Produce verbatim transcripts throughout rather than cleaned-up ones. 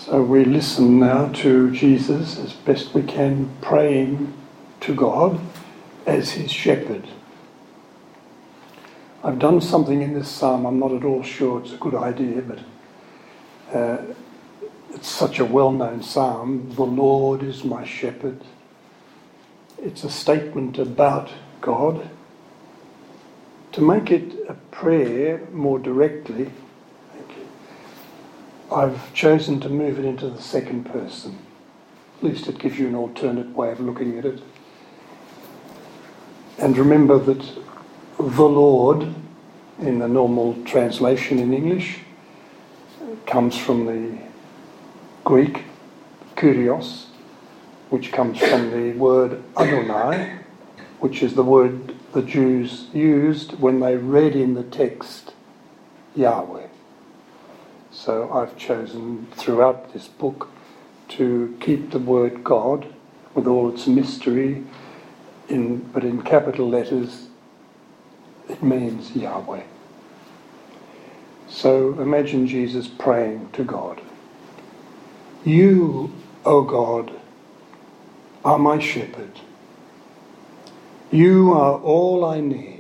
So we listen now to Jesus as best we can, praying to God as his shepherd. I've done something in this psalm, I'm not at all sure it's a good idea, but uh, it's such a well-known psalm. The Lord is my shepherd. It's a statement about God. To make it a prayer more directly, I've chosen to move it into the second person. At least it gives you an alternate way of looking at it. And remember that the Lord, in the normal translation in English, comes from the Greek kurios, which comes from the word Adonai, which is the word the Jews used when they read in the text Yahweh. So I've chosen throughout this book to keep the word God with all its mystery, in, but in capital letters it means Yahweh. So imagine Jesus praying to God. You, O God, are my shepherd. You are all I need.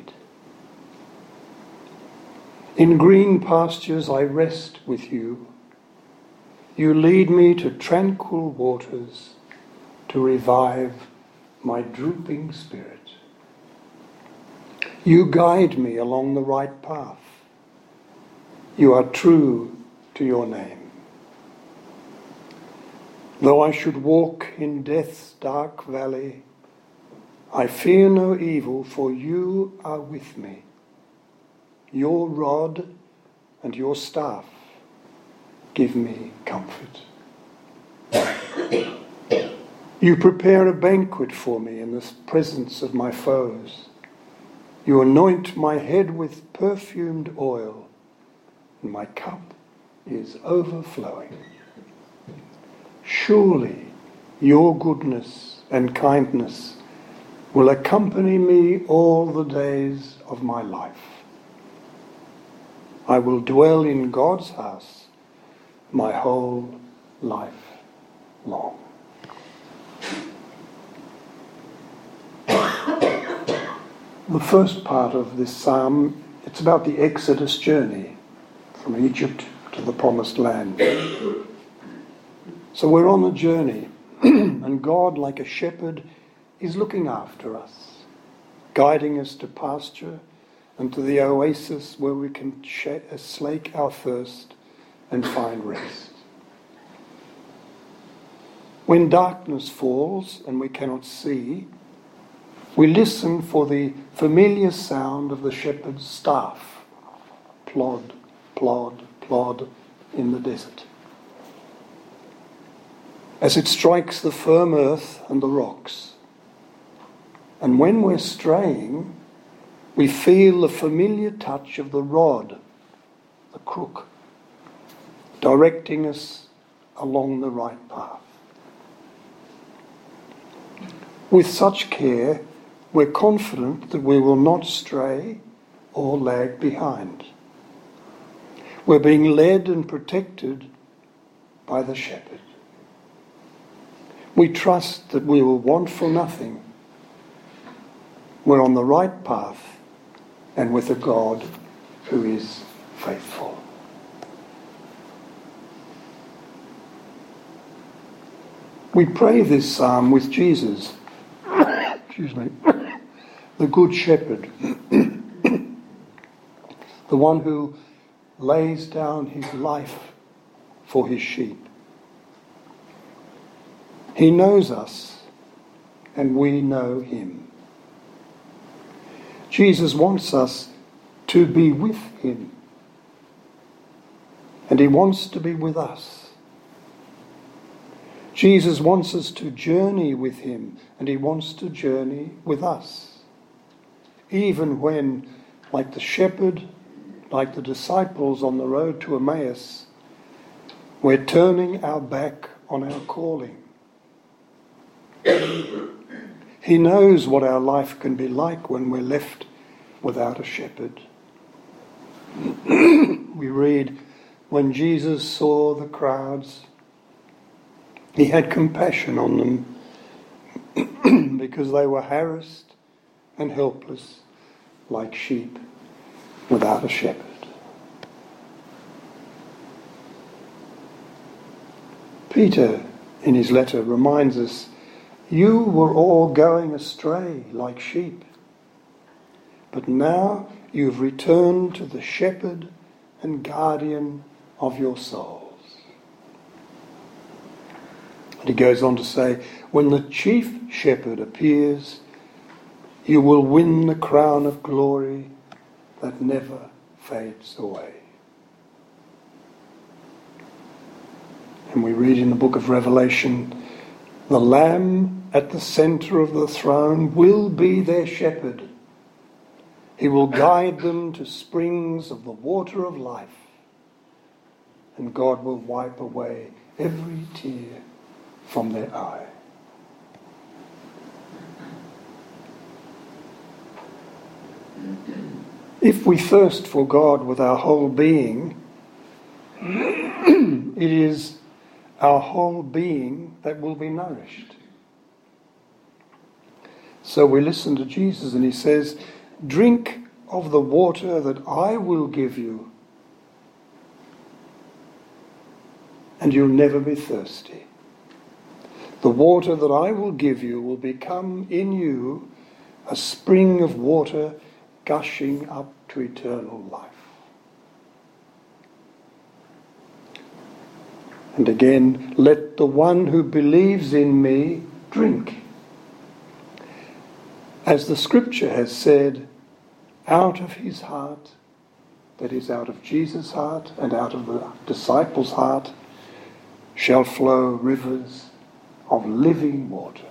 In green pastures I rest with you. You lead me to tranquil waters to revive my drooping spirit. You guide me along the right path. You are true to your name. Though I should walk in death's dark valley, I fear no evil, for you are with me. Your rod and your staff give me comfort. You prepare a banquet for me in the presence of my foes. You anoint my head with perfumed oil, and my cup is overflowing. Surely your goodness and kindness will accompany me all the days of my life. I will dwell in God's house my whole life long. The first part of this psalm, it's about the Exodus journey from Egypt to the Promised Land. So we're on the journey, and God, like a shepherd, is looking after us, guiding us to pasture and to the oasis where we can sh- slake our thirst and find rest. When darkness falls and we cannot see, we listen for the familiar sound of the shepherd's staff, plod, plod, plod in the desert, as it strikes the firm earth and the rocks. And when we're straying, we feel the familiar touch of the rod, the crook, directing us along the right path. With such care, we're confident that we will not stray or lag behind. We're being led and protected by the shepherd. We trust that we will want for nothing. We're on the right path and with a God who is faithful. We pray this psalm with Jesus, excuse me, the Good Shepherd, the one who lays down his life for his sheep. He knows us and we know him. Jesus wants us to be with him, and he wants to be with us. Jesus wants us to journey with him, and he wants to journey with us. Even when, like the shepherd, like the disciples on the road to Emmaus, we're turning our back on our calling. He knows what our life can be like when we're left without a shepherd. We read, when Jesus saw the crowds, He had compassion on them because they were harassed and helpless like sheep without a shepherd. Peter, in his letter, reminds us, you were all going astray like sheep, but now you've returned to the shepherd and guardian of your souls. And he goes on to say, when the chief shepherd appears, you will win the crown of glory that never fades away. And we read in the book of Revelation, the Lamb at the centre of the throne will be their shepherd. He will guide them to springs of the water of life, and God will wipe away every tear from their eye. If we thirst for God with our whole being, it is our whole being that will be nourished. So we listen to Jesus and he says, drink of the water that I will give you, and you'll never be thirsty. The water that I will give you will become in you a spring of water gushing up to eternal life. And again, let the one who believes in me drink. As the scripture has said, out of his heart, that is out of Jesus' heart and out of the disciples' heart, shall flow rivers of living water.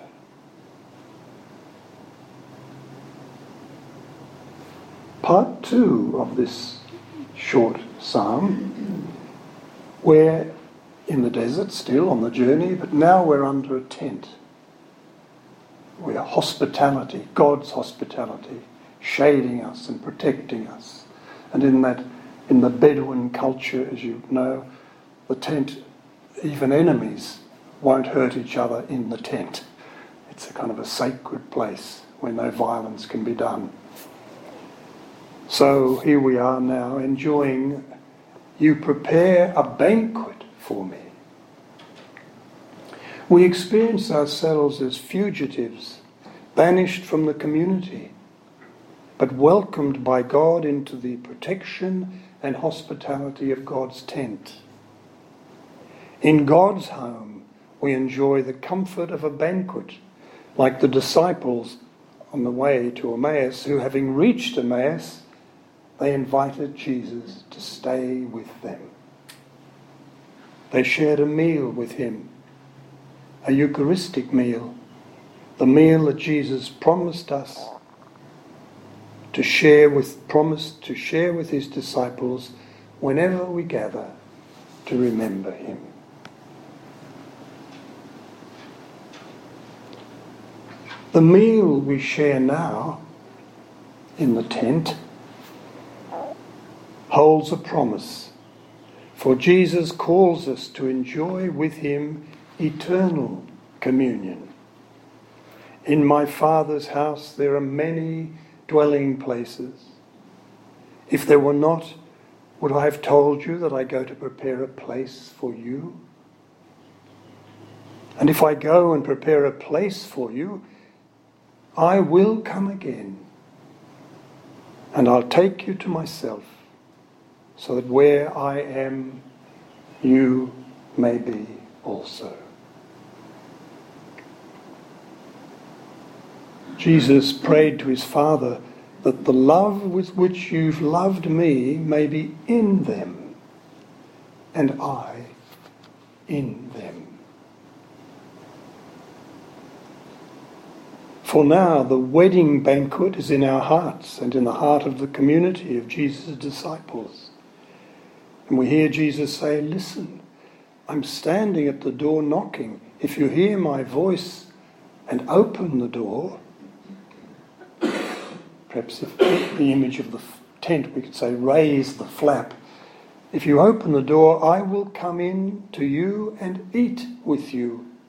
Part two of this short psalm, we're in the desert still on the journey, but now we're under a tent. We're hospitality, God's hospitality, shading us and protecting us. And in that, in the Bedouin culture, as you know, the tent, even enemies won't hurt each other in the tent. It's a kind of a sacred place where no violence can be done. So here we are now enjoying, you prepare a banquet for me. We experience ourselves as fugitives, banished from the community, but welcomed by God into the protection and hospitality of God's tent. In God's home, we enjoy the comfort of a banquet, like the disciples on the way to Emmaus, who, having reached Emmaus, they invited Jesus to stay with them. They shared a meal with him, a Eucharistic meal, the meal that Jesus promised us to share with, promised to share with his disciples whenever we gather to remember him. The meal we share now in the tent holds a promise, for Jesus calls us to enjoy with him eternal communion. In my Father's house there are many dwelling places. If there were not, would I have told you that I go to prepare a place for you? And if I go and prepare a place for you, I will come again, and I'll take you to myself, so that where I am, you may be also. Jesus prayed to his Father that the love with which you've loved me may be in them, and I in them. For now, the wedding banquet is in our hearts and in the heart of the community of Jesus' disciples. And we hear Jesus say, listen, I'm standing at the door knocking. If you hear my voice and open the door, perhaps if the image of the tent, we could say, raise the flap. If you open the door, I will come in to you and eat with you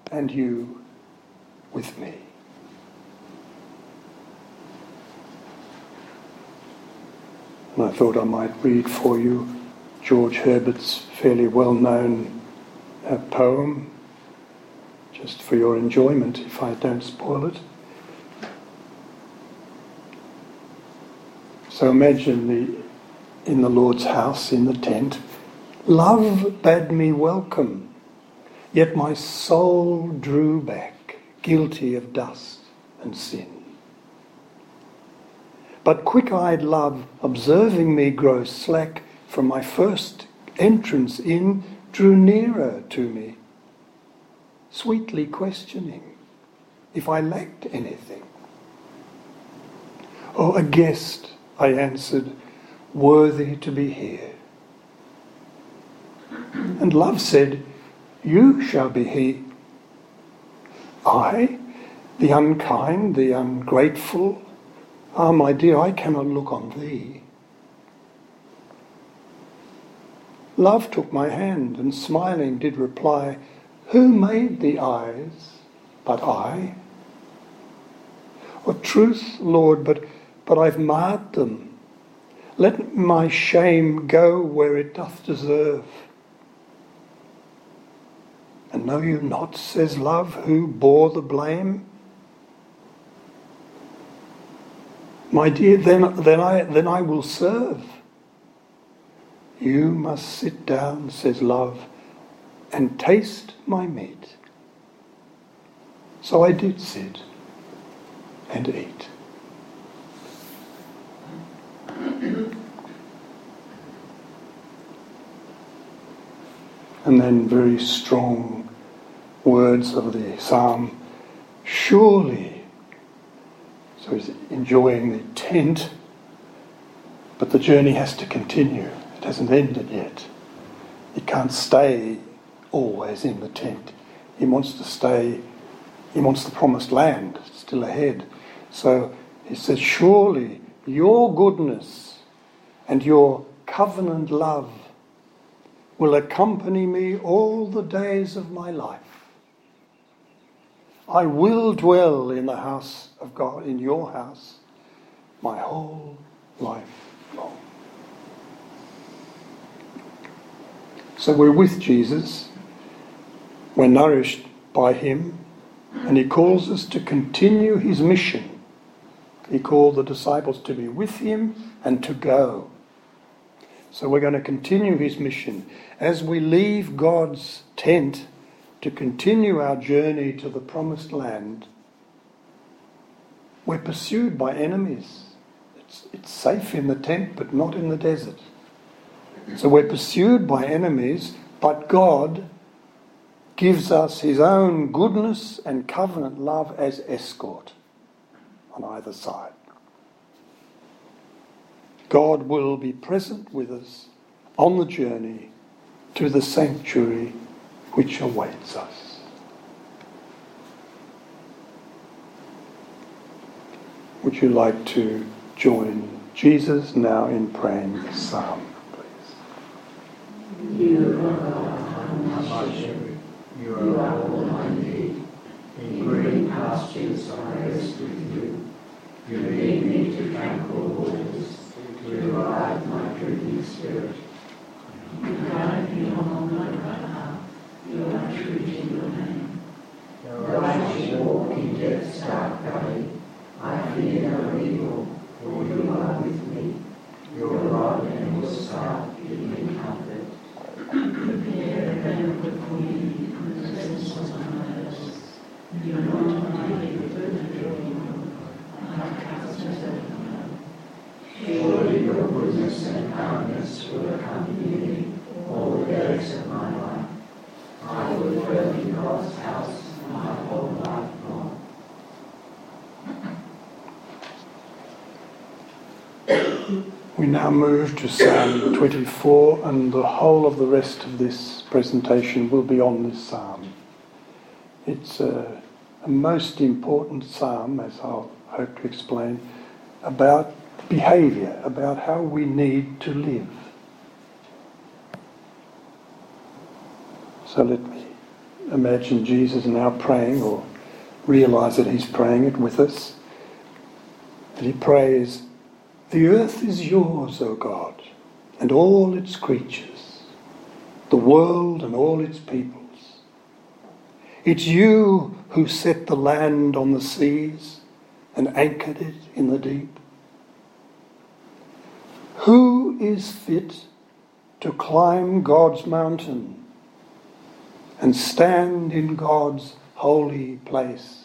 and you with me. And I thought I might read for you George Herbert's fairly well-known uh, poem, just for your enjoyment, if I don't spoil it. So imagine the, in the Lord's house, in the tent, love bade me welcome, yet my soul drew back, guilty of dust and sin. But quick-eyed love, observing me grow slack from my first entrance in, drew nearer to me, sweetly questioning if I lacked anything. Oh, a guest, I answered, worthy to be here. And love said, you shall be he. I, the unkind, the ungrateful, ah, my dear, I cannot look on thee. Love took my hand and smiling did reply, who made the eyes but I? Oh, truth, Lord, but, but I've marred them. Let my shame go where it doth deserve. And know you not, says love, who bore the blame? My dear, then, then, I, then I will serve. You must sit down, says love, and taste my meat. So I did sit and eat. And then very strong words of the psalm, surely. So he's enjoying the tent, but the journey has to continue. It hasn't ended yet. He can't stay always in the tent. He wants to stay, he wants the promised land still ahead. So he says, surely your goodness and your covenant love will accompany me all the days of my life. I will dwell in the house of God, in your house, my whole life long. So we're with Jesus, we're nourished by him, and he calls us to continue his mission. He called the disciples to be with him and to go. So we're going to continue his mission. As we leave God's tent to continue our journey to the promised land, we're pursued by enemies. It's, it's safe in the tent, but not in the desert. So we're pursued by enemies, but God gives us his own goodness and covenant love as escort on either side. God will be present with us on the journey to the sanctuary which awaits us. Would you like to join Jesus now in praying this psalm, please? You are my shepherd, you are all I need. In green pastures I rest with you. You lead me to tranquil waters, to revive my drooping spirit. You guide me along my right path, you are true to your name. Though I should walk in death's dark valley, I fear no evil, for you are with me. Your rod and your staff give me comfort. Prepare a banquet for me in the presence of my enemies. You anoint my head with oil, my cup is overflowing. Surely your goodness and kindness will accompany me all the days of my life. I will dwell in God's house my whole life long. We now move to Psalm twenty-four, and the whole of the rest of this presentation will be on this psalm. It's a, a most important psalm, as I'll hope to explain, about behaviour, about how we need to live. So let me imagine Jesus now praying, or realise that he's praying it with us. And he prays, "The earth is yours, O God, and all its creatures, the world and all its peoples. It's you who set the land on the seas and anchored it in the deep. Who is fit to climb God's mountain and stand in God's holy place?"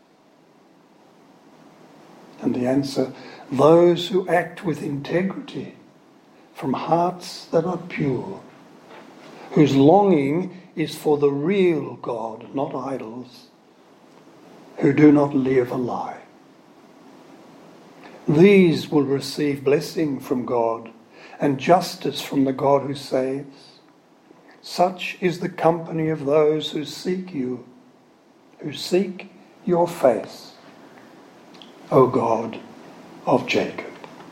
And the answer, "Those who act with integrity from hearts that are pure, whose longing is for the real God, not idols, who do not live a lie. These will receive blessing from God and justice from the God who saves. Such is the company of those who seek you, who seek your face, O God of Jacob.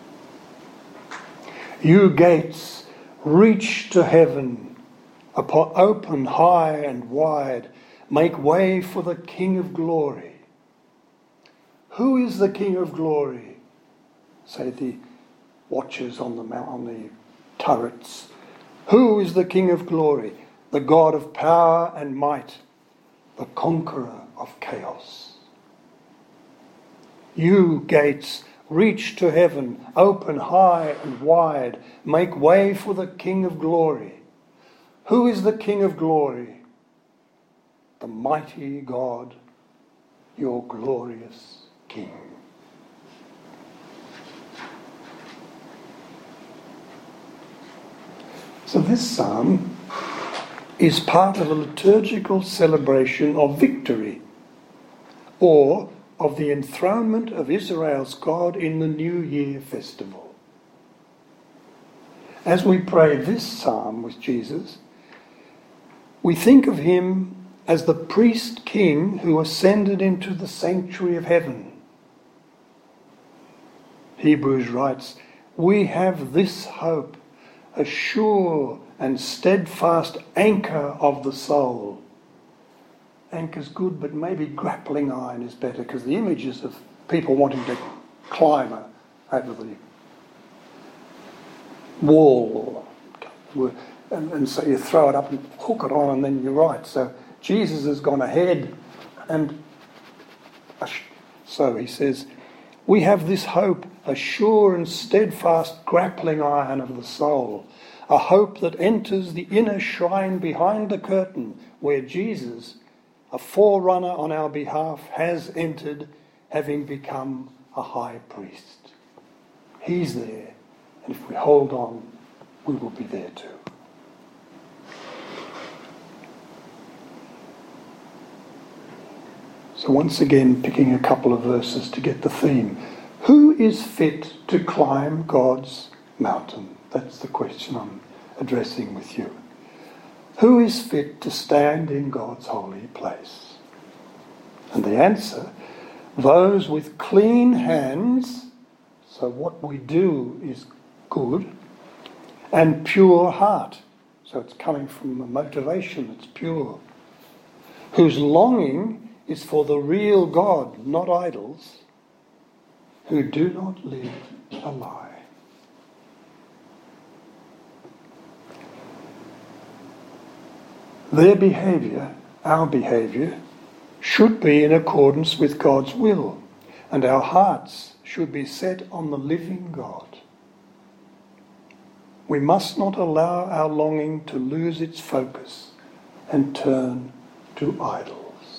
You gates, reach to heaven, upon open high and wide, make way for the King of glory." Who is the King of glory? Say the watchers on the mount, on the turrets. Who is the King of glory? The God of power and might, the conqueror of chaos. You gates, reach to heaven, open high and wide, make way for the King of glory. Who is the King of glory? The mighty God, your glorious King. So this psalm is part of a liturgical celebration of victory, or of the enthronement of Israel's God in the New Year festival. As we pray this psalm with Jesus, we think of him as the priest king who ascended into the sanctuary of heaven. Hebrews writes, "We have this hope, a sure and steadfast anchor of the soul." Anchor's good, but maybe grappling iron is better, because the images of people wanting to climb over the wall, and, and so you throw it up and hook it on, and then you're right. So Jesus has gone ahead, and so he says, "We have this hope, a sure and steadfast grappling iron of the soul, a hope that enters the inner shrine behind the curtain, where Jesus, a forerunner on our behalf, has entered, having become a high priest." He's there, and if we hold on, we will be there too. So once again, picking a couple of verses to get the theme. Who is fit to climb God's mountain? That's the question I'm addressing with you. Who is fit to stand in God's holy place? And the answer, those with clean hands, so what we do is good, and pure heart, so it's coming from a motivation that's pure, whose longing is for the real God, not idols, who do not live a lie. Their behaviour, our behaviour, should be in accordance with God's will, and our hearts should be set on the living God. We must not allow our longing to lose its focus and turn to idols.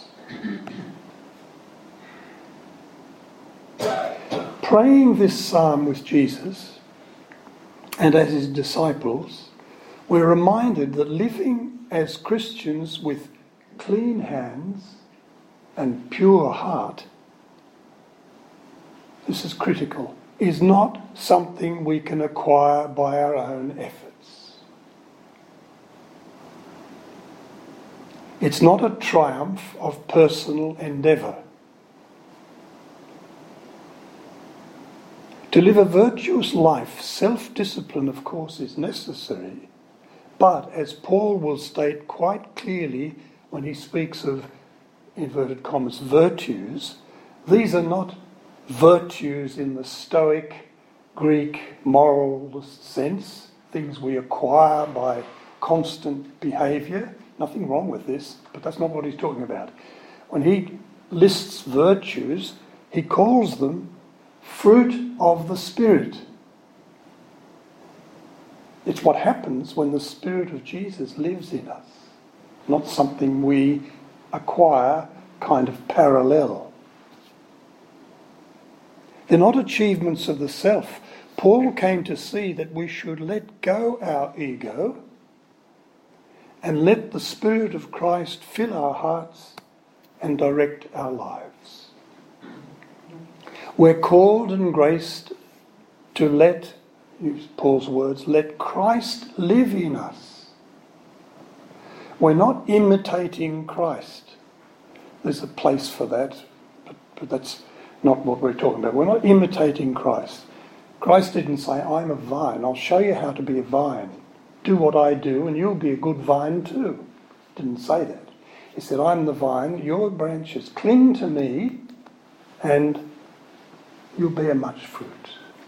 Praying this psalm with Jesus and as his disciples, we're reminded that living as Christians with clean hands and pure heart, this is critical, is not something we can acquire by our own efforts. It's not a triumph of personal endeavour. To live a virtuous life, self-discipline, of course, is necessary. But, as Paul will state quite clearly when he speaks of, inverted commas, virtues, these are not virtues in the Stoic, Greek, moralist sense, things we acquire by constant behaviour. Nothing wrong with this, but that's not what he's talking about. When he lists virtues, he calls them fruit of the Spirit. It's what happens when the Spirit of Jesus lives in us, not something we acquire kind of parallel. They're not achievements of the self. Paul came to see that we should let go our ego and let the Spirit of Christ fill our hearts and direct our lives. We're called and graced to let, use Paul's words, let Christ live in us. We're not imitating Christ. There's a place for that, but, but that's not what we're talking about. We're not imitating Christ. Christ didn't say, I'm a vine, I'll show you how to be a vine. Do what I do and you'll be a good vine too. Didn't say that. He said, I'm the vine, your branches. Cling to me and you'll bear much fruit.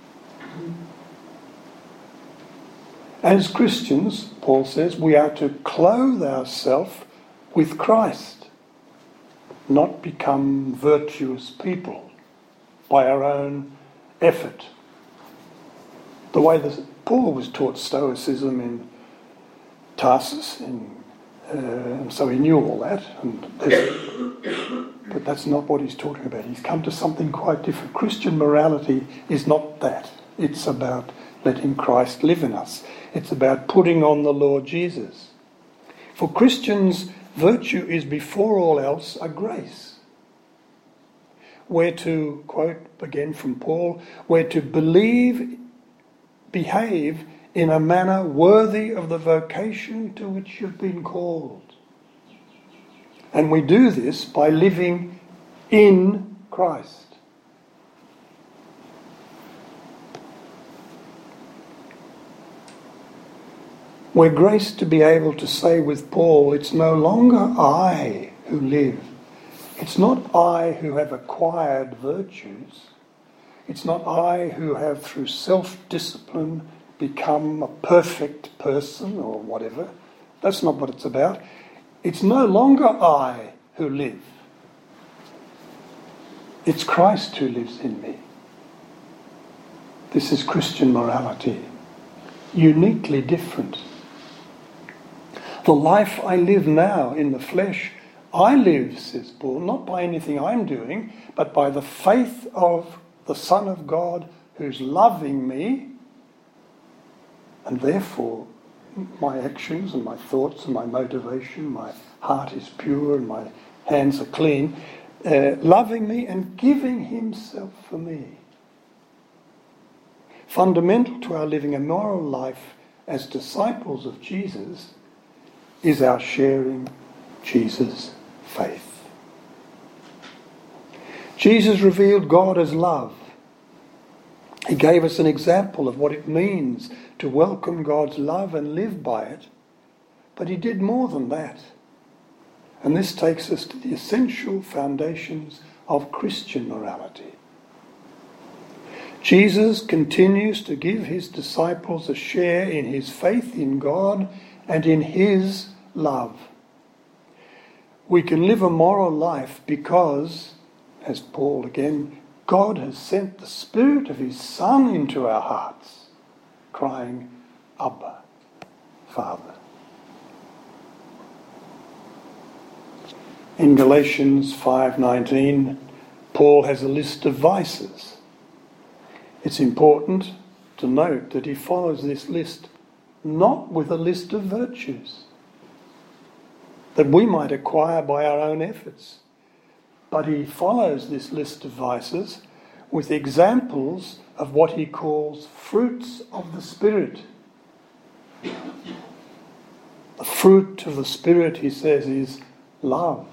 As Christians, Paul says, we are to clothe ourselves with Christ, not become virtuous people by our own effort. The way that Paul was taught Stoicism in Tarsus, in, uh, and so he knew all that. And but that's not what he's talking about. He's come to something quite different. Christian morality is not that. It's about letting Christ live in us. It's about putting on the Lord Jesus. For Christians, virtue is before all else a grace. We're to, quote again from Paul, we're to believe, behave in a manner worthy of the vocation to which you've been called. And we do this by living in Christ. We're graced to be able to say with Paul, it's no longer I who live. It's not I who have acquired virtues. It's not I who have, through self-discipline, become a perfect person or whatever. That's not what it's about. It's no longer I who live. It's Christ who lives in me. This is Christian morality, uniquely different. The life I live now in the flesh, I live, says Paul, not by anything I'm doing, but by the faith of the Son of God who's loving me, and therefore my actions and my thoughts and my motivation, my heart is pure and my hands are clean, uh, loving me and giving himself for me. Fundamental to our living a moral life as disciples of Jesus is our sharing Jesus' faith. Jesus revealed God as love. He gave us an example of what it means to welcome God's love and live by it. But he did more than that. And this takes us to the essential foundations of Christian morality. Jesus continues to give his disciples a share in his faith in God and in his love. We can live a moral life because, as Paul again, God has sent the Spirit of his Son into our hearts, crying, Abba, Father. In Galatians five nineteen, Paul has a list of vices. It's important to note that he follows this list not with a list of virtues that we might acquire by our own efforts, but he follows this list of vices with examples of what he calls fruits of the Spirit. The fruit of the Spirit, he says, is love.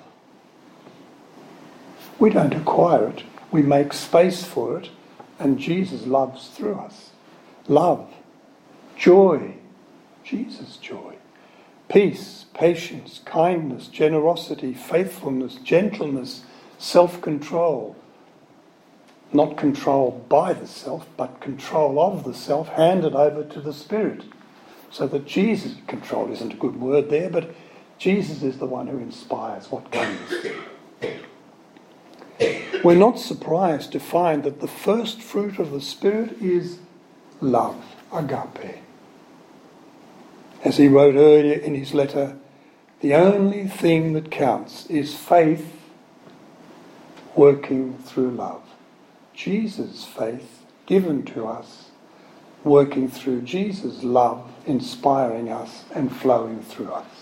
We don't acquire it, we make space for it, and Jesus loves through us. Love, joy, Jesus' joy, peace, patience, kindness, generosity, faithfulness, gentleness, self-control. Not control by the self, but control of the self handed over to the Spirit. So that Jesus, control isn't a good word there, but Jesus is the one who inspires what comes. We're not surprised to find that the first fruit of the Spirit is love, agape. As he wrote earlier in his letter, the only thing that counts is faith working through love. Jesus' faith given to us, working through Jesus' love, inspiring us and flowing through us.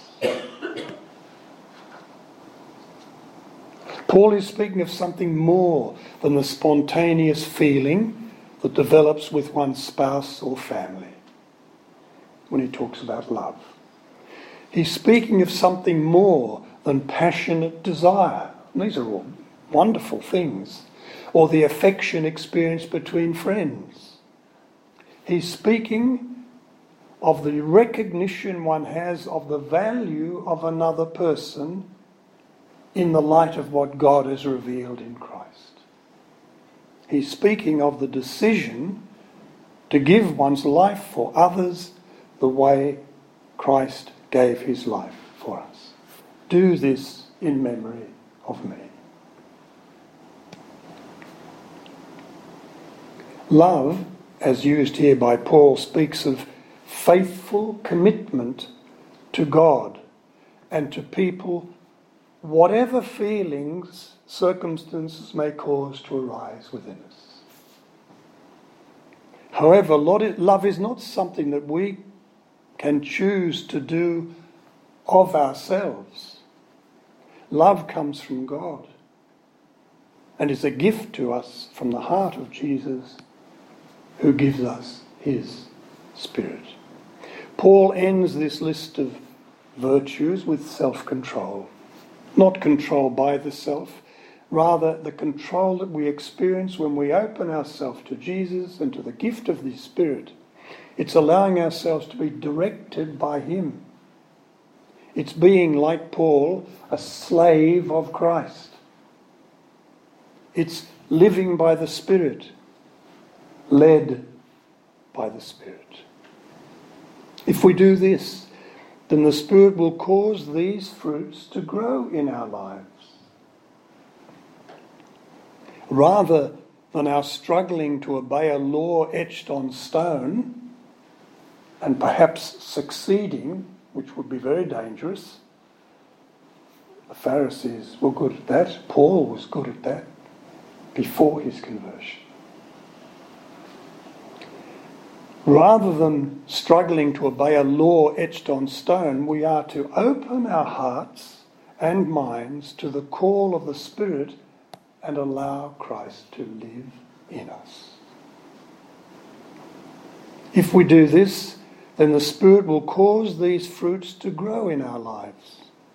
Paul is speaking of something more than the spontaneous feeling that develops with one's spouse or family when he talks about love. He's speaking of something more than passionate desire. And these are all wonderful things. Or the affection experienced between friends. He's speaking of the recognition one has of the value of another person in the light of what God has revealed in Christ. He's speaking of the decision to give one's life for others the way Christ gave his life for us. Do this in memory of me. Love, as used here by Paul, speaks of faithful commitment to God and to people, whatever feelings, circumstances may cause to arise within us. However, love is not something that we can choose to do of ourselves. Love comes from God and is a gift to us from the heart of Jesus, who gives us his Spirit. Paul ends this list of virtues with self-control. Not control by the self, rather the control that we experience when we open ourselves to Jesus and to the gift of the Spirit. It's allowing ourselves to be directed by him. It's being, like Paul, a slave of Christ. It's living by the Spirit, led by the Spirit. If we do this, then the Spirit will cause these fruits to grow in our lives. Rather than our struggling to obey a law etched on stone, and perhaps succeeding, which would be very dangerous. The Pharisees were good at that. Paul was good at that before his conversion. Rather than struggling to obey a law etched on stone, we are to open our hearts and minds to the call of the Spirit and allow Christ to live in us. If we do this, then the Spirit will cause these fruits to grow in our lives.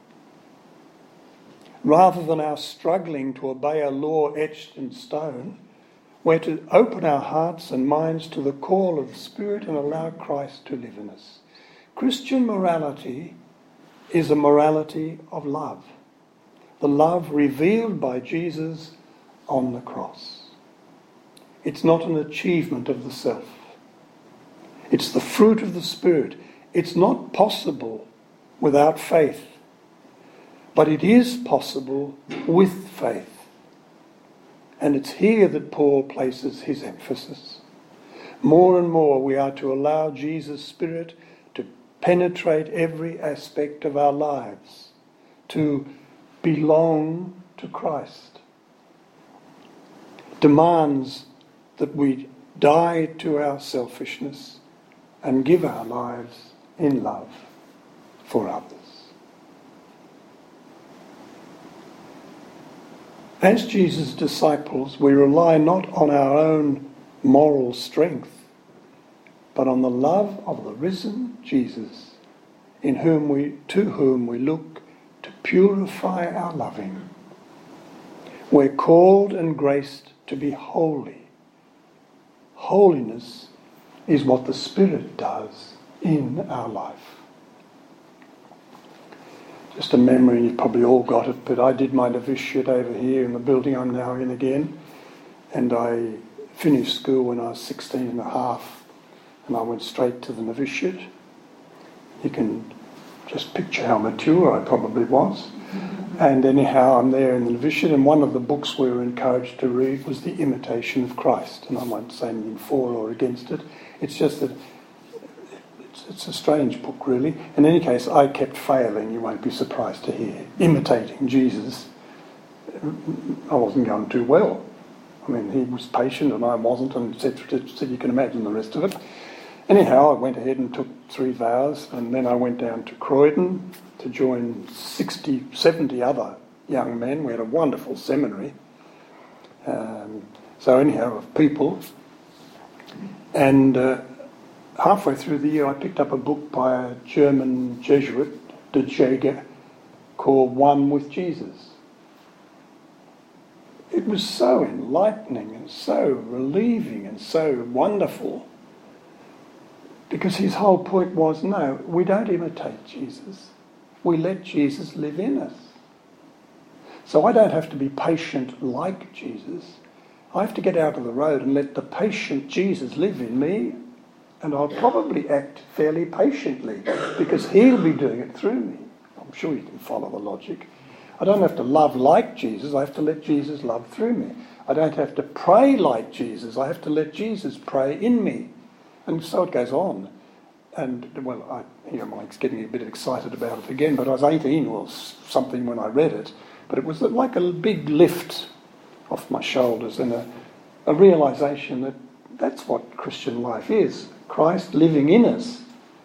Rather than our struggling to obey a law etched in stone, we're to open our hearts and minds to the call of the Spirit and allow Christ to live in us. Christian morality is a morality of love. The love revealed by Jesus on the cross. It's not an achievement of the self. It's the fruit of the Spirit. It's not possible without faith, but it is possible with faith. And it's here that Paul places his emphasis. More and more we are to allow Jesus' Spirit to penetrate every aspect of our lives, to belong to Christ. Demands that we die to our selfishness and give our lives in love for others. As Jesus' disciples, we rely not on our own moral strength, but on the love of the risen Jesus, in whom we, to whom we look to purify our loving. We're called and graced to be holy. Holiness is what the Spirit does in our life. just a memory, and you've probably all got it, but I did my novitiate over here in the building I'm now in again, and I finished school when I was sixteen and a half, and I went straight to the novitiate. You can just picture how mature I probably was. And anyhow, I'm there in the novitiate, and one of the books we were encouraged to read was The Imitation of Christ, and I won't say anything for or against it. It's just that it's, it's a strange book, really. In any case, I kept failing, you won't be surprised to hear, imitating Jesus. I wasn't going too well. I mean, he was patient and I wasn't, and et cetera, et cetera. You can imagine the rest of it. Anyhow, I went ahead and took three vows, and then I went down to Croydon to join sixty, seventy other young men. We had a wonderful seminary. Um, so anyhow, of people. And uh, halfway through the year, I picked up a book by a German Jesuit, De Jager, called One with Jesus. It was so enlightening and so relieving and so wonderful, because his whole point was, no, we don't imitate Jesus. We let Jesus live in us. So I don't have to be patient like Jesus. I have to get out of the road and let the patient Jesus live in me, and I'll probably act fairly patiently because he'll be doing it through me. I'm sure you can follow the logic. I don't have to love like Jesus. I have to let Jesus love through me. I don't have to pray like Jesus. I have to let Jesus pray in me. And so it goes on. And, well, I, here Mike's getting a bit excited about it again, but I was eighteen or something when I read it. But it was like a big lift off my shoulders and a, a realisation that that's what Christian life is. Christ living in us.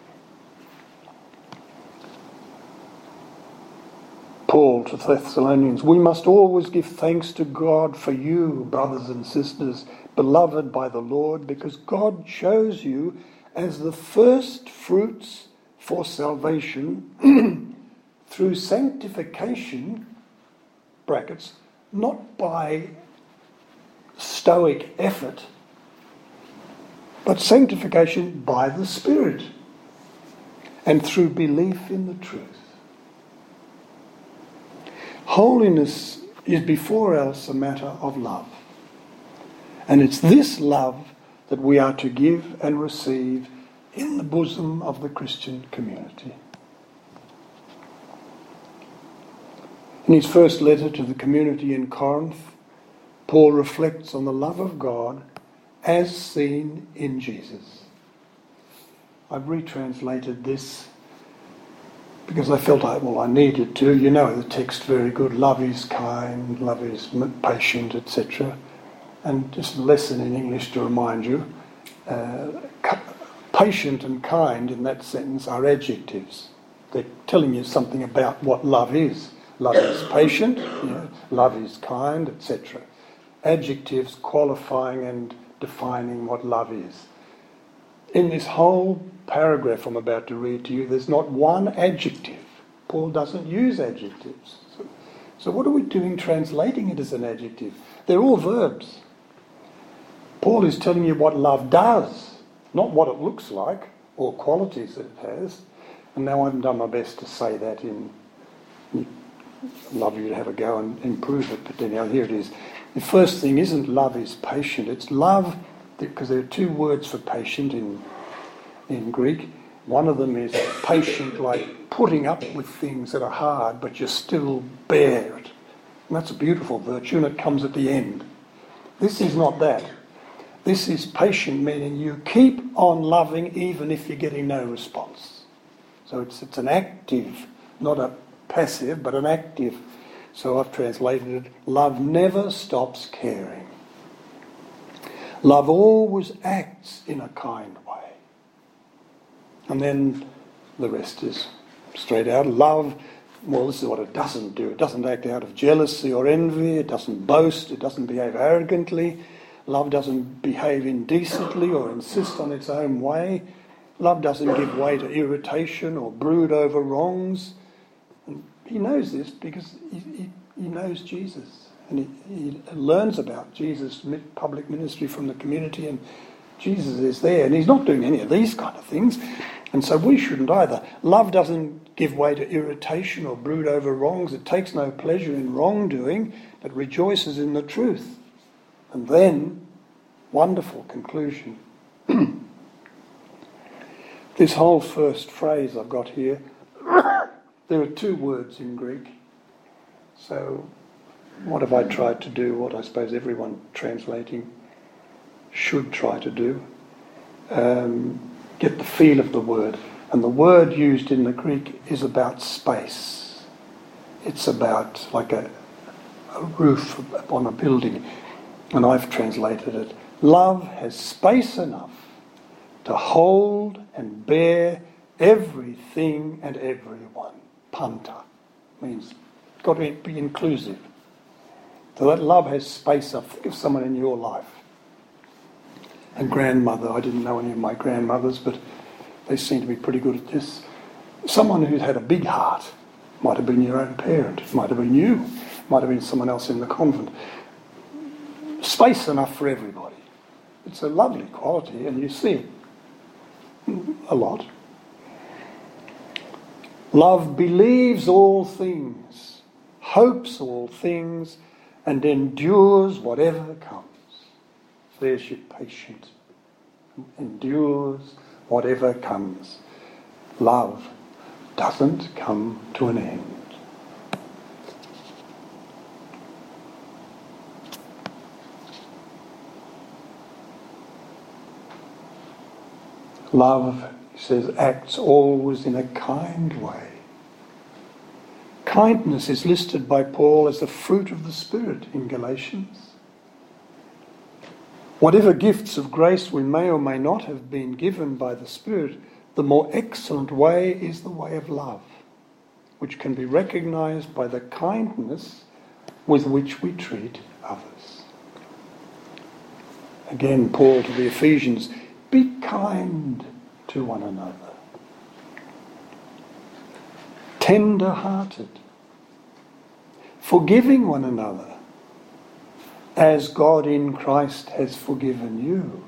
Paul to Thessalonians, we must always give thanks to God for you, brothers and sisters, beloved by the Lord, because God chose you as the first fruits for salvation through sanctification, brackets, not by stoic effort, but sanctification by the Spirit and through belief in the truth. Holiness is before else a matter of love. And it's this love that we are to give and receive in the bosom of the Christian community. In his first letter to the community in Corinth, Paul reflects on the love of God as seen in Jesus. I've retranslated this because I felt I, well, I needed to. You know the text very good. Love is kind, love is patient, et cetera. And just a lesson in English to remind you, uh, patient and kind in that sentence are adjectives. They're telling you something about what love is. Love is patient, you know, love is kind, et cetera. Adjectives qualifying and defining what love is. In this whole paragraph I'm about to read to you, there's not one adjective. Paul doesn't use adjectives. So, so what are we doing translating it as an adjective? They're all verbs. Paul is telling you what love does, not what it looks like or qualities that it has. And now I've done my best to say that in... I'd love you to have a go and improve it, but anyhow, here it is. The first thing isn't love is patient. It's love, because there are two words for patient in in Greek. One of them is patient, like putting up with things that are hard, but you still bear it. And that's a beautiful virtue, and it comes at the end. This is not that. This is patient, meaning you keep on loving even if you're getting no response. So it's it's an active, not a passive, but an active. So I've translated it, love never stops caring. Love always acts in a kind way. And then the rest is straight out. Love, well, this is what it doesn't do. It doesn't act out of jealousy or envy. It doesn't boast. It doesn't behave arrogantly. Love doesn't behave indecently or insist on its own way. Love doesn't give way to irritation or brood over wrongs. And he knows this because he, he, he knows Jesus. And he, he learns about Jesus' public ministry from the community, and Jesus is there. And he's not doing any of these kind of things. And so we shouldn't either. Love doesn't give way to irritation or brood over wrongs. It takes no pleasure in wrongdoing, but rejoices in the truth. And then, wonderful conclusion. This whole first phrase I've got here, there are two words in Greek. So what have I tried to do? What I suppose everyone translating should try to do. Um, get the feel of the word. And the word used in the Greek is about space. It's about like a, a roof upon a building. And I've translated it. Love has space enough to hold and bear everything and everyone. Panta means got to be inclusive. So that love has space enough. Think of someone in your life. A grandmother. I didn't know any of my grandmothers, but they seem to be pretty good at this. Someone who's had a big heart. Might have been your own parent. Might have been you. Might have been someone else in the convent. Space enough for everybody. It's a lovely quality, and you see it a lot. Love believes all things, hopes all things, and endures whatever comes. There's your patient. Endures whatever comes. Love doesn't come to an end. Love, he says, acts always in a kind way. Kindness is listed by Paul as the fruit of the Spirit in Galatians. Whatever gifts of grace we may or may not have been given by the Spirit, the more excellent way is the way of love, which can be recognised by the kindness with which we treat others. Again, Paul to the Ephesians, be kind to one another. Tender-hearted. Forgiving one another, as God in Christ has forgiven you.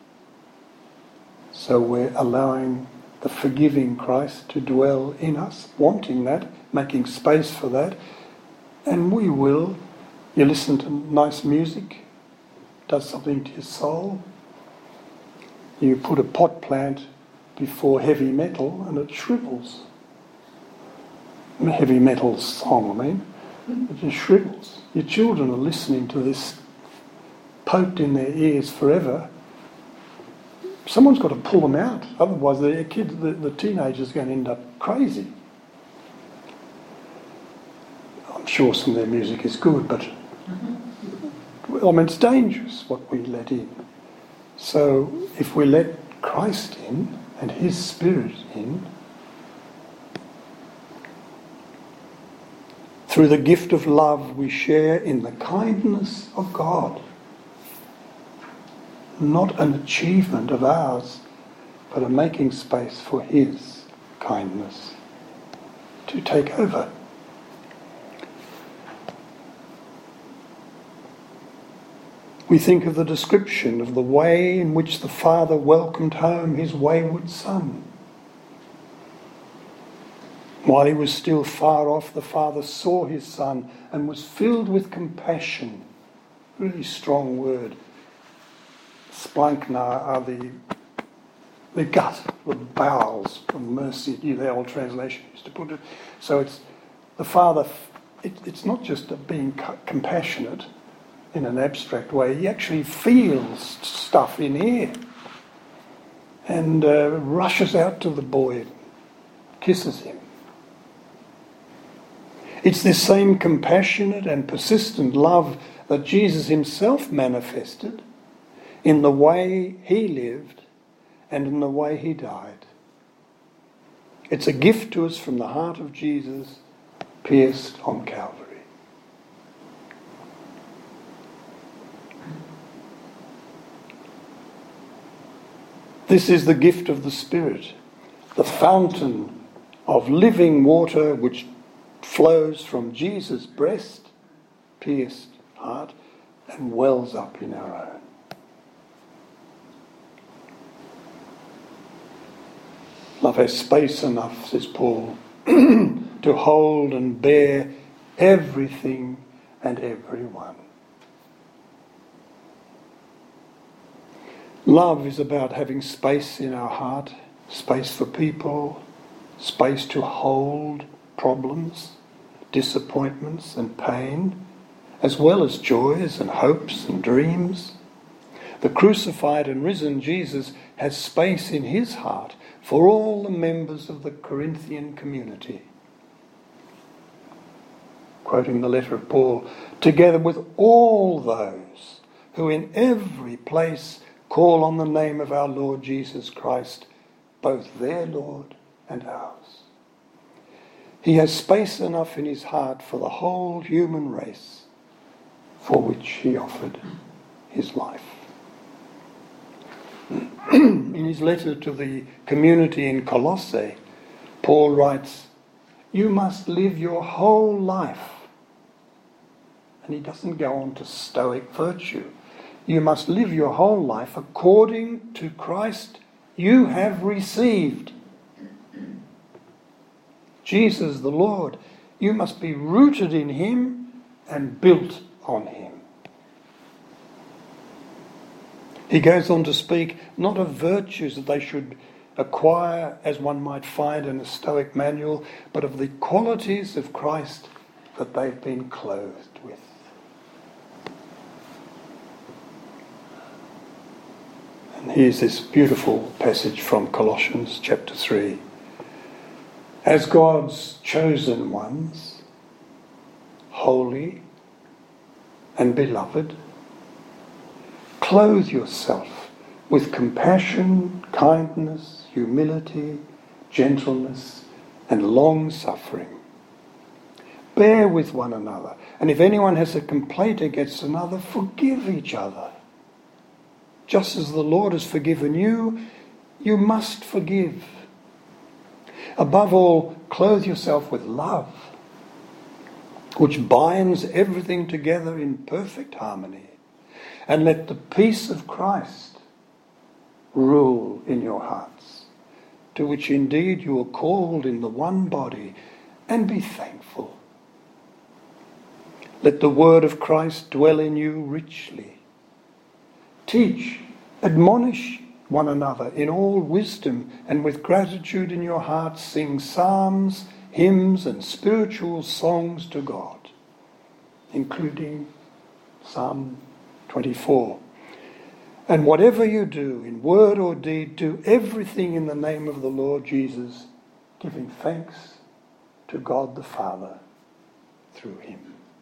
So we're allowing the forgiving Christ to dwell in us, wanting that, making space for that, and we will. You listen to nice music, does something to your soul. You put a pot plant before heavy metal and it shrivels. Heavy metal song, I mean. It just shrivels. Your children are listening to this poked in their ears forever. Someone's got to pull them out. Otherwise the kids, the, the teenagers are going to end up crazy. I'm sure some of their music is good, but I mean, it's dangerous what we let in. So if we let Christ in and His Spirit in, through the gift of love we share in the kindness of God. Not an achievement of ours, but a making space for His kindness to take over. We think of the description of the way in which the Father welcomed home His wayward Son. While He was still far off, the Father saw His Son and was filled with compassion. Really strong word. Splankna are the, the gut, the bowels of mercy. The old translation used to put it. So it's the Father, it, it's not just being compassionate in an abstract way. He actually feels stuff in here and uh, rushes out to the boy, kisses him. It's this same compassionate and persistent love that Jesus Himself manifested in the way He lived and in the way He died. It's a gift to us from the heart of Jesus pierced on Calvary. This is the gift of the Spirit, the fountain of living water which flows from Jesus' breast, pierced heart, and wells up in our own. Love has space enough, says Paul, to hold and bear everything and everyone. Love is about having space in our heart, space for people, space to hold problems, disappointments and pain, as well as joys and hopes and dreams. The crucified and risen Jesus has space in his heart for all the members of the Corinthian community. Quoting the letter of Paul, together with all those who in every place call on the name of our Lord Jesus Christ, both their Lord and ours. He has space enough in his heart for the whole human race, for which he offered his life. In his letter to the community in Colossae, Paul writes, you must live your whole life. And he doesn't go on to stoic virtue. You must live your whole life according to Christ you have received. Jesus the Lord. You must be rooted in him and built on him. He goes on to speak not of virtues that they should acquire as one might find in a Stoic manual, but of the qualities of Christ that they've been clothed with. And here's this beautiful passage from Colossians chapter three. As God's chosen ones, holy and beloved, clothe yourself with compassion, kindness, humility, gentleness, and long-suffering. Bear with one another, and if anyone has a complaint against another, forgive each other. Just as the Lord has forgiven you, you must forgive. Above all, clothe yourself with love, which binds everything together in perfect harmony. And let the peace of Christ rule in your hearts, to which indeed you are called in the one body, and be thankful. Let the word of Christ dwell in you richly. Teach, admonish one another in all wisdom, and with gratitude in your hearts sing psalms, hymns, and spiritual songs to God, including Psalm twenty-four. And whatever you do, in word or deed, do everything in the name of the Lord Jesus, giving thanks to God the Father through him.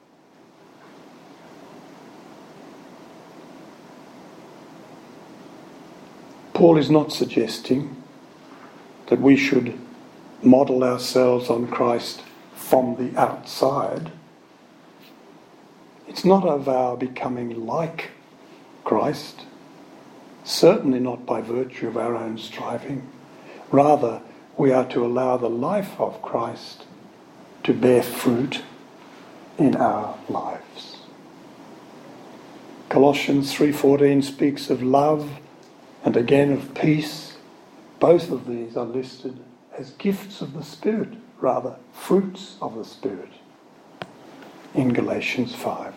Paul is not suggesting that we should model ourselves on Christ from the outside. It's not of our becoming like Christ, certainly not by virtue of our own striving. Rather, we are to allow the life of Christ to bear fruit in our lives. Colossians three fourteen speaks of love and again of peace. Both of these are listed as gifts of the Spirit, rather fruits of the Spirit, in Galatians five.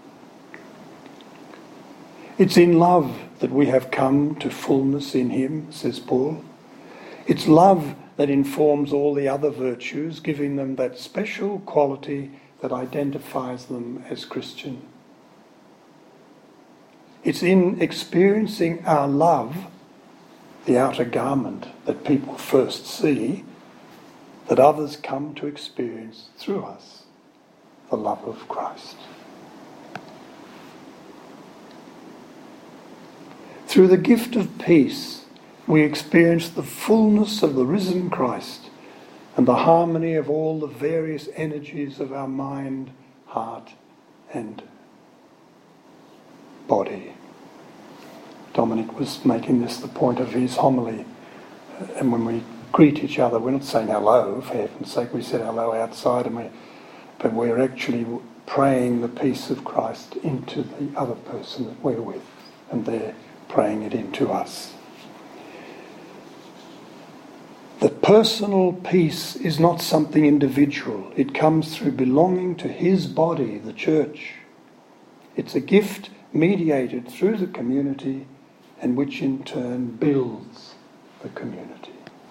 It's in love that we have come to fullness in him, says Paul. It's love that informs all the other virtues, giving them that special quality that identifies them as Christian. It's in experiencing our love, the outer garment that people first see, that others come to experience through us the love of Christ. Through the gift of peace, we experience the fullness of the risen Christ and the harmony of all the various energies of our mind, heart, and body. Dominic was making this the point of his homily. And when we greet each other, we're not saying hello, for heaven's sake. We said hello outside, and we, but we're actually praying the peace of Christ into the other person that we're with, and they're praying it into us. The personal peace is not something individual. It comes through belonging to his body, the church. It's a gift mediated through the community and which in turn builds the community.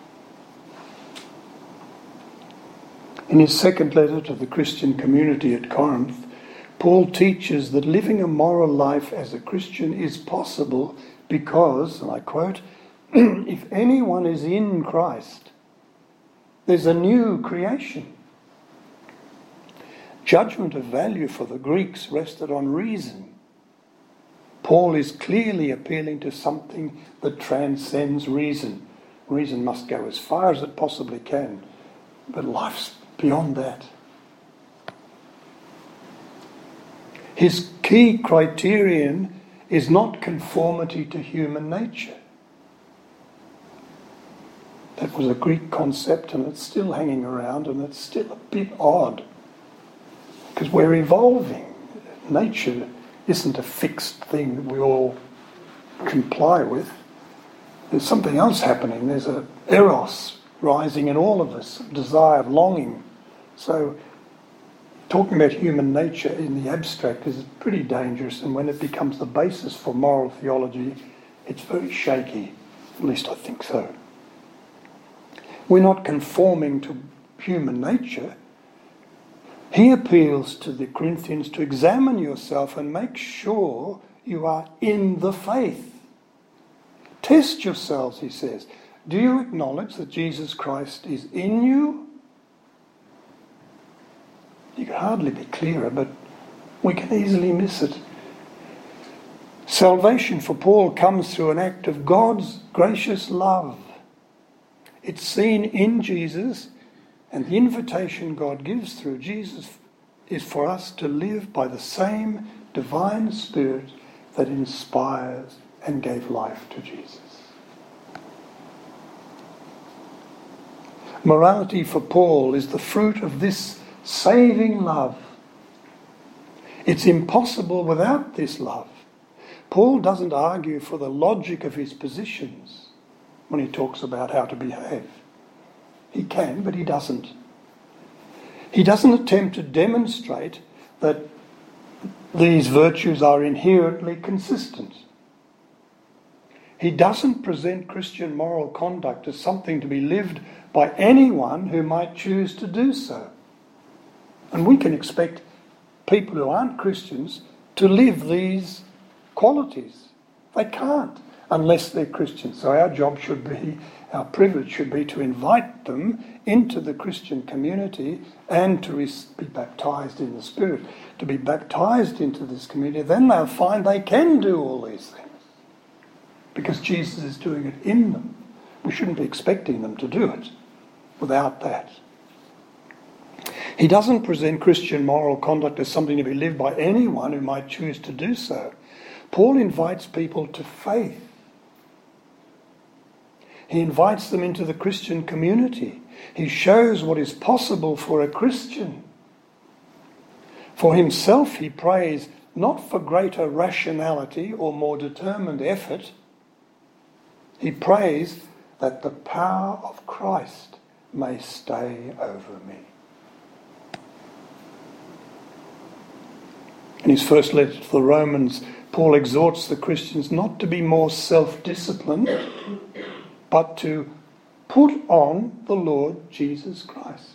In his second letter to the Christian community at Corinth, Paul teaches that living a moral life as a Christian is possible because, and I quote, if anyone is in Christ, there's a new creation. Judgment of value for the Greeks rested on reason. Paul is clearly appealing to something that transcends reason. Reason must go as far as it possibly can, but life's beyond that. His key criterion is not conformity to human nature. That was a Greek concept and it's still hanging around and it's still a bit odd because we're evolving. Nature isn't a fixed thing that we all comply with. There's something else happening. There's a eros rising in all of us, a desire of longing. So talking about human nature in the abstract is pretty dangerous, and when it becomes the basis for moral theology, it's very shaky. At least I think so. We're not conforming to human nature. He appeals to the Corinthians to examine yourself and make sure you are in the faith. Test yourselves, he says. Do you acknowledge that Jesus Christ is in you? You could hardly be clearer, but we can easily miss it. Salvation for Paul comes through an act of God's gracious love. It's seen in Jesus, and the invitation God gives through Jesus is for us to live by the same divine Spirit that inspires and gave life to Jesus. Morality for Paul is the fruit of this saving love. It's impossible without this love. Paul doesn't argue for the logic of his positions when he talks about how to behave. He can, but he doesn't. He doesn't attempt to demonstrate that these virtues are inherently consistent. He doesn't present Christian moral conduct as something to be lived by anyone who might choose to do so. And we can expect people who aren't Christians to live these qualities. They can't unless they're Christians. So our job should be, our privilege should be to invite them into the Christian community and to be baptised in the Spirit. To be baptised into this community, then they'll find they can do all these things. Because Jesus is doing it in them. We shouldn't be expecting them to do it without that. He doesn't present Christian moral conduct as something to be lived by anyone who might choose to do so. Paul invites people to faith. He invites them into the Christian community. He shows what is possible for a Christian. For himself, he prays not for greater rationality or more determined effort. He prays that the power of Christ may stay over me. In his first letter to the Romans, Paul exhorts the Christians not to be more self-disciplined, but to put on the Lord Jesus Christ.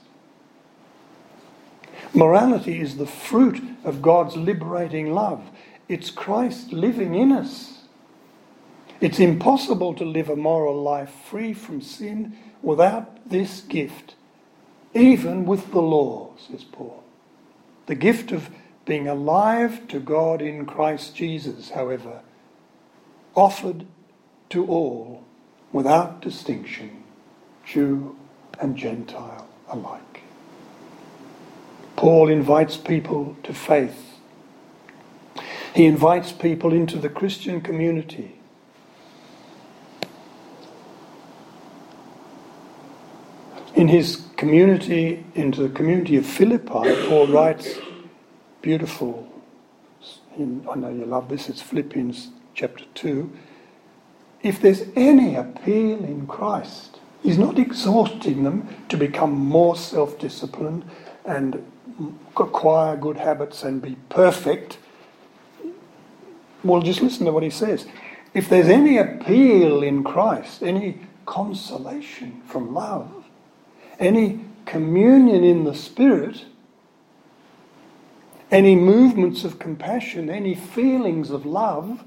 Morality is the fruit of God's liberating love. It's Christ living in us. It's impossible to live a moral life free from sin without this gift, even with the law, says Paul. The gift of being alive to God in Christ Jesus, however, offered to all without distinction, Jew and Gentile alike. Paul invites people to faith. He invites people into the Christian community. In his community, into the community of Philippi, Paul writes, beautiful, I know you love this, it's Philippians chapter two. If there's any appeal in Christ, He's not exhorting them to become more self-disciplined and acquire good habits and be perfect. Well, just listen to what he says. If there's any appeal in Christ, any consolation from love, any communion in the Spirit, any movements of compassion, any feelings of love,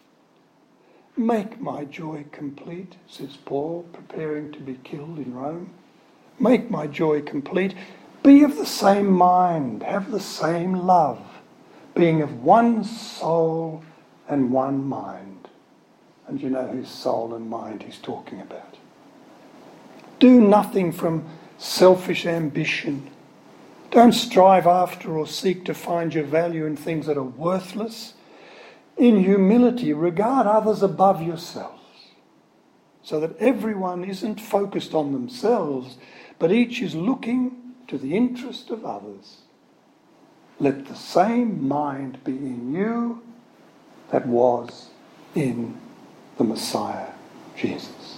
make my joy complete, says Paul, preparing to be killed in Rome. Make my joy complete. Be of the same mind, have the same love, being of one soul and one mind. And you know whose soul and mind he's talking about. Do nothing from selfish ambition. Don't strive after or seek to find your value in things that are worthless. In humility, regard others above yourselves, so that everyone isn't focused on themselves, but each is looking to the interest of others. Let the same mind be in you that was in the Messiah, Jesus.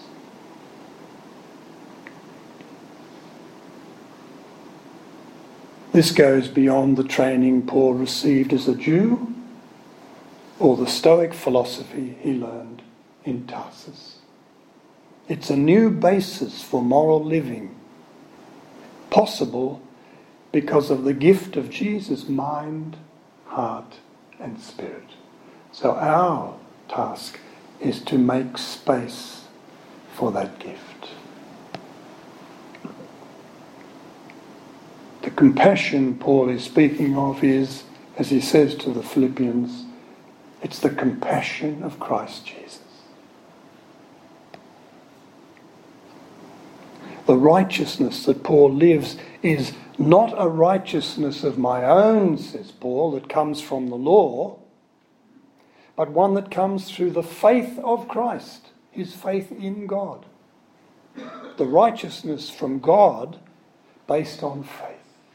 This goes beyond the training Paul received as a Jew or the Stoic philosophy he learned in Tarsus. It's a new basis for moral living, possible because of the gift of Jesus' mind, heart, and spirit. So our task is to make space for that gift. The compassion Paul is speaking of is, as he says to the Philippians, it's the compassion of Christ Jesus. The righteousness that Paul lives is not a righteousness of my own, says Paul, that comes from the law, but one that comes through the faith of Christ, his faith in God. The righteousness from God based on faith.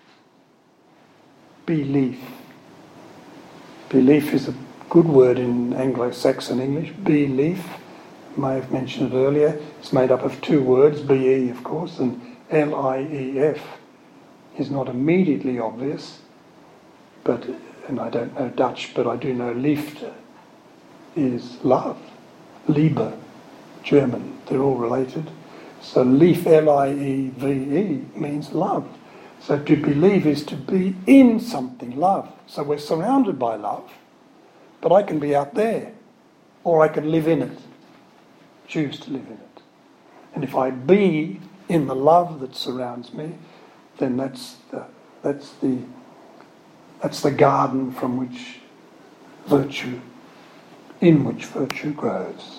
Belief. Belief is a good word in Anglo-Saxon English. Belief, I may have mentioned it earlier, it's made up of two words, B E of course, and L I E F is not immediately obvious, but, and I don't know Dutch, but I do know Liefde is love. Liebe, German, they're all related. So Lief, L I E V E, means love. So to believe is to be in something, love. So we're surrounded by love, but I can be out there, or I can live in it, choose to live in it. And if I be in the love that surrounds me, then that's the, that's the, that's the garden from which virtue, in which virtue grows.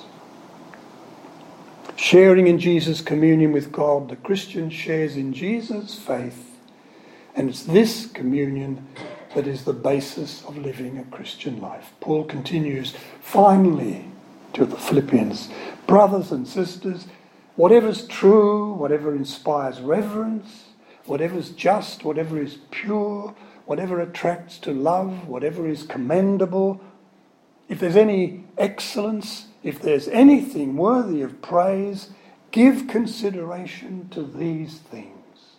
Sharing in Jesus' communion with God, the Christian shares in Jesus' faith, and it's this communion that is the basis of living a Christian life. Paul continues, finally, to the Philippians, brothers and sisters, whatever's true, whatever inspires reverence, whatever's just, whatever is pure, whatever attracts to love, whatever is commendable, if there's any excellence, if there's anything worthy of praise, give consideration to these things.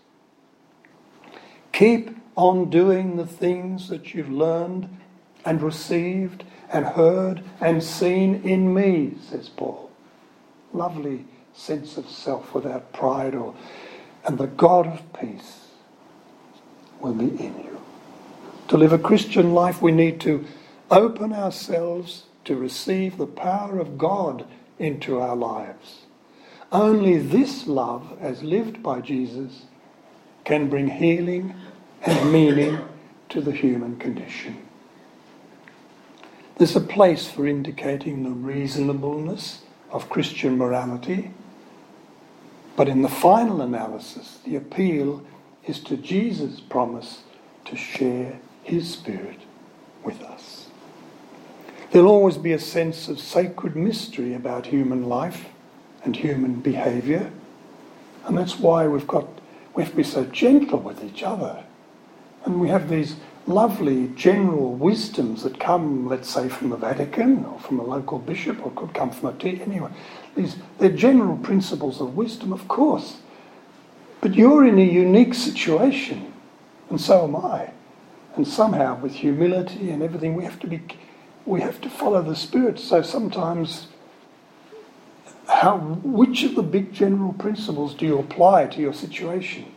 Keep on doing the things that you've learned and received and heard and seen in me, says Paul. Lovely sense of self without pride, or and the God of peace will be in you. To live a Christian life, we need to open ourselves to receive the power of God into our lives. Only this love, as lived by Jesus, can bring healing and meaning to the human condition. There's a place for indicating the reasonableness of Christian morality, but in the final analysis, the appeal is to Jesus' promise to share his Spirit with us. There'll always be a sense of sacred mystery about human life and human behaviour, and that's why we've got we have to be so gentle with each other. And we have these lovely general wisdoms that come, let's say, from the Vatican or from a local bishop, or could come from a teacher. Anyway, these they're general principles of wisdom, of course. But you're in a unique situation, and so am I. And somehow, with humility and everything, we have to be, we have to follow the Spirit. So sometimes, how, which of the big general principles do you apply to your situation?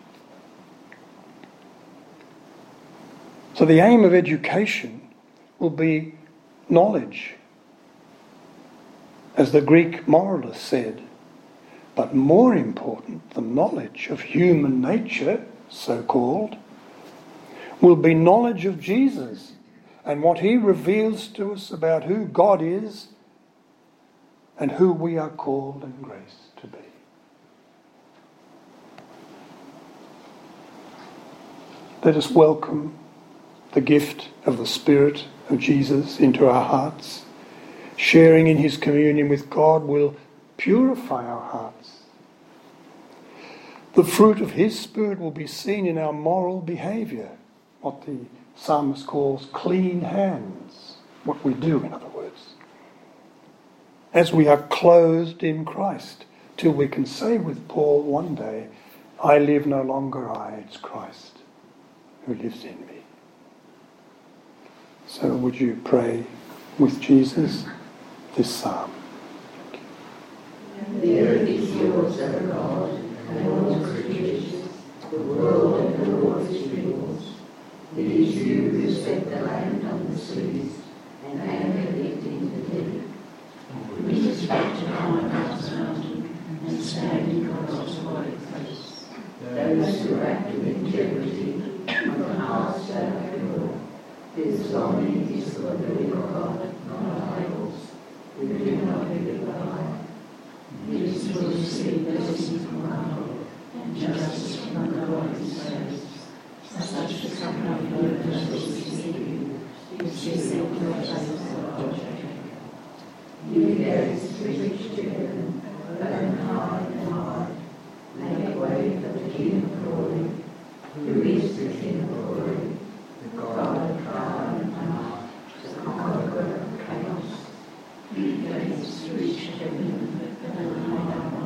So the aim of education will be knowledge, as the Greek moralist said. But more important than knowledge of human nature, so-called, will be knowledge of Jesus and what he reveals to us about who God is and who we are called and graced to be. Let us welcome the gift of the Spirit of Jesus into our hearts. Sharing in his communion with God will purify our hearts. The fruit of his Spirit will be seen in our moral behaviour, what the psalmist calls clean hands, what we do, in other words. As we are clothed in Christ, till we can say with Paul one day, I live no longer I, it's Christ who lives in me. So would you pray with Jesus this psalm? The earth is yours, O God, and all its riches, the world and all its peoples. It is you who set the land on the seas and anchored it in the deep. We dispatch upon God's mountain and stand in God's holy place. Those who act with integrity on the hearts that are pure. His longing is for the living God, not idols. We do not live a lie. These will receive blessing from God and justice from the Lord his face. Such as come not heard as we seek you, you see your place.